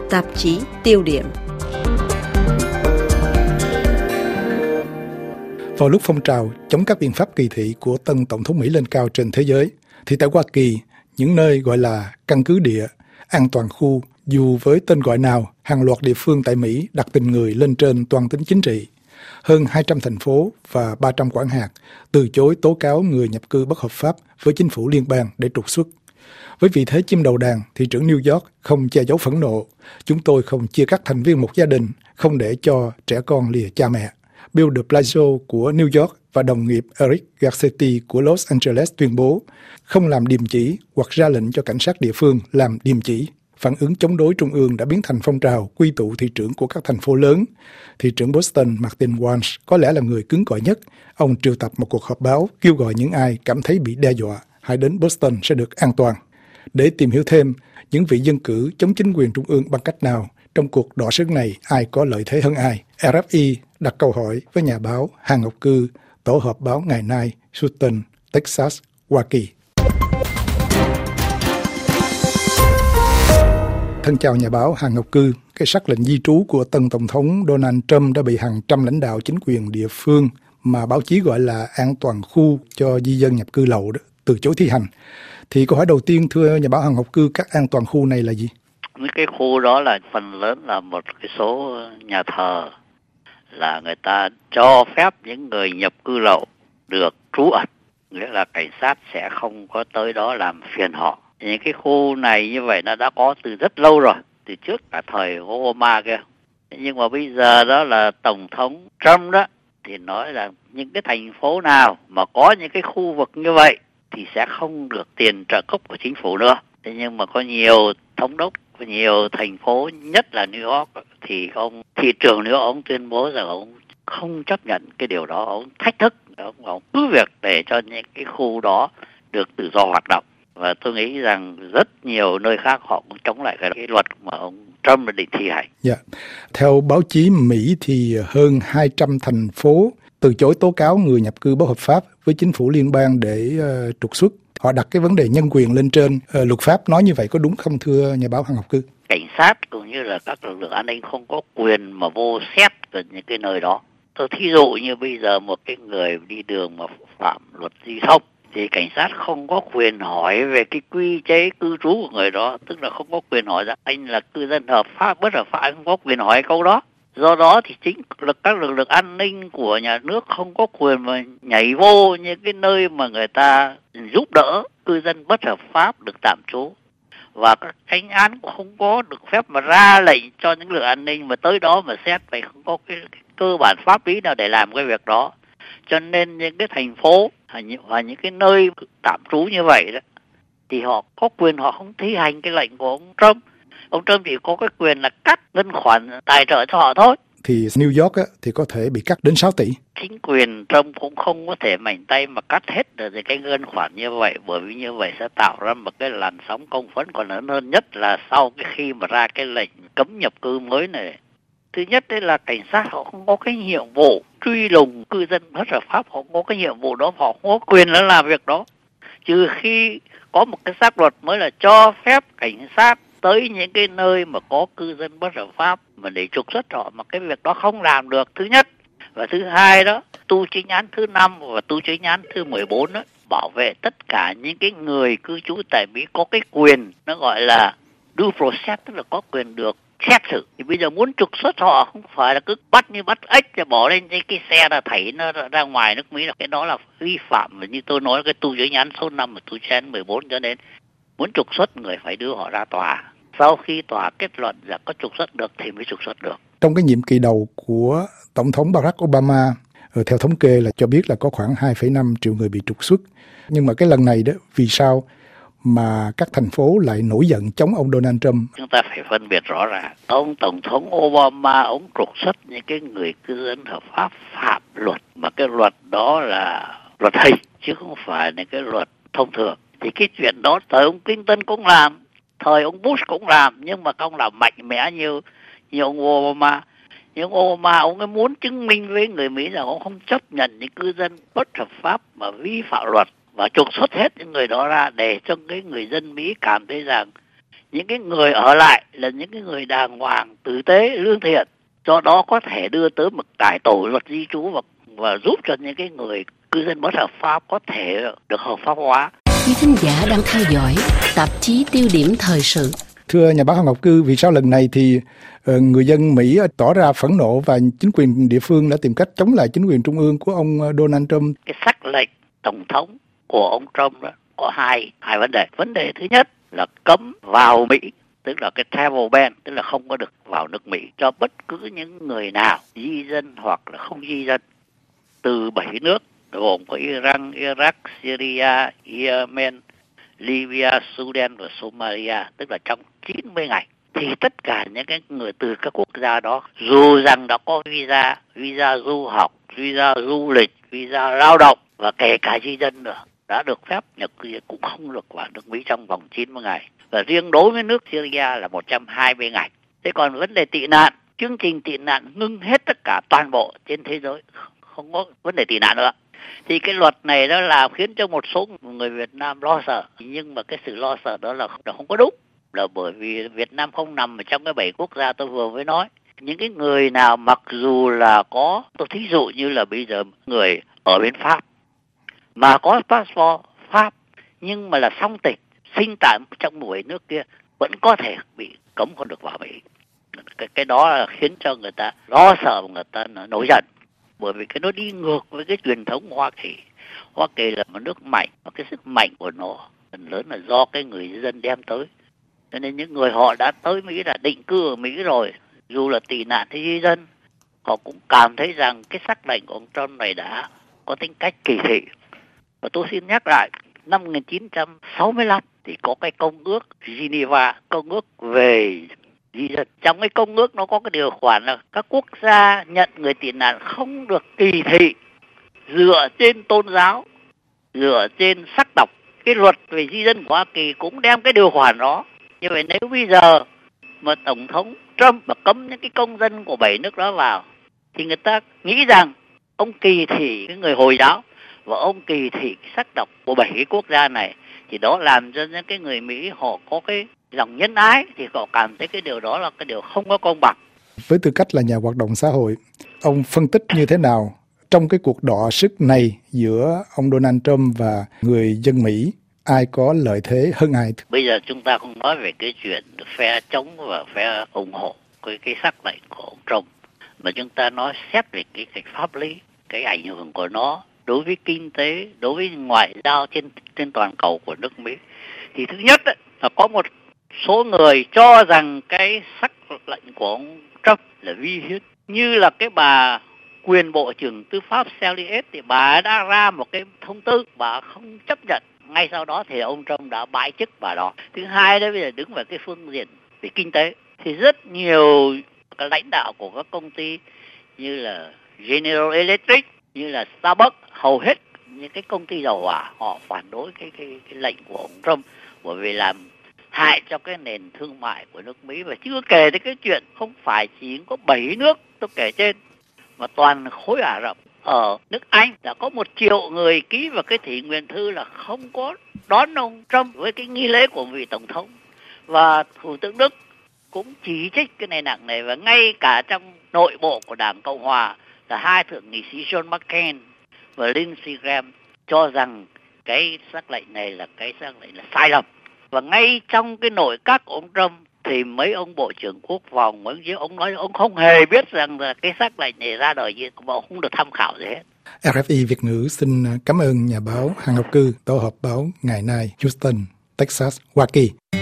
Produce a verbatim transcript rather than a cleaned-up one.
tạp chí tiêu điểm. Vào lúc phong trào chống các biện pháp kỳ thị của tân Tổng thống Mỹ lên cao trên thế giới, thì tại Hoa Kỳ, những nơi gọi là căn cứ địa, an toàn khu, dù với tên gọi nào, hàng loạt địa phương tại Mỹ đặt tình người lên trên toàn tính chính trị. Hơn hai trăm thành phố và ba trăm quản hạt từ chối tố cáo người nhập cư bất hợp pháp với chính phủ liên bang để trục xuất. Với vị thế chim đầu đàn, thị trưởng New York không che giấu phẫn nộ. Chúng tôi không chia cắt thành viên một gia đình, không để cho trẻ con lìa cha mẹ. Bill de Blasio của New York và đồng nghiệp Eric Garcetti của Los Angeles tuyên bố không làm điềm chỉ hoặc ra lệnh cho cảnh sát địa phương làm điềm chỉ. Phản ứng chống đối trung ương đã biến thành phong trào quy tụ thị trưởng của các thành phố lớn. Thị trưởng Boston Martin Walsh có lẽ là người cứng cỏi nhất. Ông triệu tập một cuộc họp báo kêu gọi những ai cảm thấy bị đe dọa hãy đến Boston sẽ được an toàn. Để tìm hiểu thêm những vị dân cử chống chính quyền trung ương bằng cách nào, trong cuộc đọ sức này ai có lợi thế hơn ai, rờ ép i đặt câu hỏi với nhà báo Hà Ngọc Cư, tổ hợp báo Ngày Nay, Houston, Texas, Hoa Kỳ. Thân chào nhà báo Hà Ngọc Cư. Cái sắc lệnh di trú của tân Tổng thống Donald Trump đã bị hàng trăm lãnh đạo chính quyền địa phương mà báo chí gọi là an toàn khu cho di dân nhập cư lậu đó, từ chối thi hành. Thì câu hỏi đầu tiên thưa nhà báo Hà Ngọc Cư, các an toàn khu này là gì? Những cái khu đó là phần lớn là một cái số nhà thờ, là người ta cho phép những người nhập cư lậu được trú ẩn, nghĩa là cảnh sát sẽ không có tới đó làm phiền họ. Những cái khu này như vậy nó đã có từ rất lâu rồi, từ trước cả thời Obama kia. Nhưng mà bây giờ đó là Tổng thống Trump đó thì nói là những cái thành phố nào mà có những cái khu vực như vậy thì sẽ không được tiền trợ cấp của chính phủ nữa. Thế nhưng mà có nhiều thống đốc, có nhiều thành phố, nhất là New York, thì ông thị trưởng New York ông tuyên bố rằng ông không chấp nhận cái điều đó, ông thách thức, ông, ông cứ việc để cho những cái khu đó được tự do hoạt động. Và tôi nghĩ rằng rất nhiều nơi khác họ cũng chống lại cái, cái luật mà ông Trump định thi hành. Dạ. Theo báo chí Mỹ thì hơn hai trăm thành phố từ chối tố cáo người nhập cư bất hợp pháp với chính phủ liên bang để uh, trục xuất. Họ đặt cái vấn đề nhân quyền lên trên uh, luật pháp. Nói như vậy có đúng không thưa nhà báo Hà Ngọc Cư? Cảnh sát cũng như là các lực lượng an ninh không có quyền mà vô xét về những cái nơi đó. Tôi thí dụ như bây giờ một cái người đi đường mà phạm luật giao thông thì cảnh sát không có quyền hỏi về cái quy chế cư trú của người đó, tức là không có quyền hỏi rằng anh là cư dân hợp pháp, bất hợp pháp, anh không có quyền hỏi câu đó. Do đó thì chính lực các lực lượng an ninh của nhà nước không có quyền mà nhảy vô những cái nơi mà người ta giúp đỡ cư dân bất hợp pháp được tạm trú. Và các chánh án cũng không có được phép mà ra lệnh cho những lực lượng an ninh mà tới đó mà xét, vậy không có cái, cái cơ bản pháp lý nào để làm cái việc đó. Cho nên những cái thành phố và những cái nơi tạm trú như vậy đó thì họ có quyền họ không thi hành cái lệnh của ông Trump. Ông Trump chỉ có cái quyền là cắt ngân khoản tài trợ cho họ thôi. Thì New York á, thì có thể bị cắt đến sáu tỷ. Chính quyền Trump cũng không có thể mạnh tay mà cắt hết được cái ngân khoản như vậy, bởi vì như vậy sẽ tạo ra một cái làn sóng công phẫn còn lớn hơn, nhất là sau cái khi mà ra cái lệnh cấm nhập cư mới này. Thứ nhất đấy là cảnh sát họ không có cái nhiệm vụ truy lùng cư dân bất hợp pháp, họ không có cái nhiệm vụ đó, họ không có quyền là làm việc đó. Trừ khi có một cái xác luật mới là cho phép cảnh sát tới những cái nơi mà có cư dân bất hợp pháp mà để trục xuất họ, mà cái việc đó không làm được, thứ nhất. Và thứ hai đó, tu chính án thứ năm và tu chính án thứ mười bốn đó, bảo vệ tất cả những cái người cư trú tại Mỹ có cái quyền, nó gọi là due process, tức là có quyền được xét xử. Thì bây giờ muốn trục xuất họ không phải là cứ bắt như bắt ếch rồi bỏ lên cái, cái xe là thảy nó ra ngoài nước Mỹ, là cái đó là vi phạm. Và như tôi nói, cái tu chính án số năm và tu chính án mười bốn, cho nên muốn trục xuất người phải đưa họ ra tòa. Sau khi tòa kết luận là có trục xuất được thì mới trục xuất được. Trong cái nhiệm kỳ đầu của Tổng thống Barack Obama, theo thống kê là cho biết là có khoảng hai phẩy năm triệu người bị trục xuất. Nhưng mà cái lần này đó, vì sao mà các thành phố lại nổi giận chống ông Donald Trump? Chúng ta phải phân biệt rõ ràng. Ông Tổng thống Obama, ông trục xuất những cái người cư dân hợp pháp phạm luật. Mà cái luật đó là luật hình, chứ không phải là cái luật thông thường. Thì cái chuyện đó thời ông Clinton cũng làm, thời ông Bush cũng làm, nhưng mà không làm mạnh mẽ như, như ông Obama. Nhưng Obama, ông ấy muốn chứng minh với người Mỹ rằng ông không chấp nhận những cư dân bất hợp pháp mà vi phạm luật và trục xuất hết những người đó ra, để cho cái người dân Mỹ cảm thấy rằng Những cái người ở lại là những cái người đàng hoàng, tử tế, lương thiện, do đó có thể đưa tới một cải tổ luật di trú và, và giúp cho những cái người cư dân bất hợp pháp có thể được hợp pháp hóa. Quý thính giả đang theo dõi tạp chí Tiêu điểm thời sự. Thưa nhà báo Hằng Ngọc Cư, vì sao lần này thì uh, người dân Mỹ tỏ ra phẫn nộ và chính quyền địa phương đã tìm cách chống lại chính quyền trung ương của ông Donald Trump? Cái sắc lệnh tổng thống của ông Trump đó có hai hai vấn đề. Vấn đề thứ nhất là cấm vào Mỹ, tức là cái travel ban, tức là không có được vào nước Mỹ cho bất cứ những người nào di dân hoặc là không di dân từ bảy nước gồm có Iran, Iraq, Syria, Yemen, Libya, Sudan và Somalia, tức là trong chín mươi ngày. Thì tất cả những cái người từ các quốc gia đó, dù rằng đã có visa, visa du học, visa du lịch, visa lao động và kể cả di dân nữa, đã được phép nhập cư cũng không được vào nước Mỹ trong vòng chín mươi ngày. Và riêng đối với nước Syria là một trăm hai mươi ngày. Thế còn vấn đề tị nạn, chương trình tị nạn ngưng hết tất cả toàn bộ trên thế giới, không có vấn đề tị nạn nữa. Thì cái luật này đó là khiến cho một số người Việt Nam lo sợ, nhưng mà cái sự lo sợ đó là không có đúng, là bởi vì Việt Nam không nằm ở trong cái bảy quốc gia tôi vừa mới nói. Những cái người nào mặc dù là có, tôi thí dụ như là bây giờ người ở bên Pháp mà có passport Pháp nhưng mà là song tịch, sinh tại trong một nước kia, vẫn có thể bị cấm không được vào Mỹ. Cái, cái đó là khiến cho người ta lo sợ và người ta nổi giận, bởi vì cái nó đi ngược với cái truyền thống Hoa Kỳ. Hoa Kỳ là một nước mạnh, và cái sức mạnh của nó phần lớn là do cái người dân đem tới. Cho nên những người họ đã tới Mỹ, là định cư ở Mỹ rồi, dù là tị nạn hay di dân, họ cũng cảm thấy rằng cái sắc lệnh của ông Trump này đã có tính cách kỳ thị. Và tôi xin nhắc lại, năm một nghìn chín trăm sáu mươi lăm thì có cái công ước Geneva, công ước về di dân. Trong cái công ước nó có cái điều khoản là các quốc gia nhận người tị nạn không được kỳ thị dựa trên tôn giáo, dựa trên sắc tộc. Cái luật về di dân của Hoa Kỳ cũng đem cái điều khoản đó. Như vậy nếu bây giờ mà Tổng thống Trump mà cấm những cái công dân của bảy nước đó vào, thì người ta nghĩ rằng ông kỳ thị cái người Hồi giáo và ông kỳ thị cái sắc tộc của bảy cái quốc gia này, thì đó làm cho những cái người Mỹ họ có cái lòng nhân ái, thì họ cảm thấy cái điều đó là cái điều không có công bằng. Với tư cách là nhà hoạt động xã hội, ông phân tích như thế nào trong cái cuộc đọ sức này giữa ông Donald Trump và người dân Mỹ? Ai có lợi thế hơn ai? Bây giờ chúng ta không nói về cái chuyện phe chống và phe ủng hộ cái, cái sắc lệnh của ông Trump, mà chúng ta nói xét về cái, cái pháp lý, cái ảnh hưởng của nó đối với kinh tế, đối với ngoại giao trên trên toàn cầu của nước Mỹ. Thì thứ nhất ấy, là có một số người cho rằng cái sắc lệnh của ông Trump là vi hiến, như là cái bà quyền bộ trưởng tư pháp Sally Yates, thì bà đã ra một cái thông tư, bà không chấp nhận. Ngay sau đó thì ông Trump đã bãi chức bà đó. Thứ hai đó, bây giờ đứng về cái phương diện về kinh tế, thì rất nhiều các lãnh đạo của các công ty như là General Electric, như là Starbucks, hầu hết những cái công ty dầu hỏa họ phản đối cái, cái, cái lệnh của ông Trump, bởi vì làm hại cho cái nền thương mại của nước Mỹ. Và chưa kể tới cái chuyện không phải chỉ có bảy nước tôi kể trên, mà toàn khối Ả Rập. Ở nước Anh đã có một triệu người ký vào cái thỉnh nguyện thư là không có đón ông Trump với cái nghi lễ của vị tổng thống. Và Thủ tướng Đức cũng chỉ trích cái này nặng nề, và ngay cả trong nội bộ của Đảng Cộng Hòa là hai thượng nghị sĩ John McCain và Lindsey Graham cho rằng cái sắc lệnh này là cái sắc lệnh là sai lầm. Và ngay trong cái nội các của ông Trump thì mấy ông bộ trưởng quốc phòng, mấy ông, ông nói ông không hề biết rằng là cái sắc lệnh này ra đời gì, ông không được tham khảo gì hết. rờ ép i Việt ngữ xin cảm ơn nhà báo Hằng Ngọc Cư, tổ hợp báo Ngày Nay, Houston, Texas, Hoa Kỳ.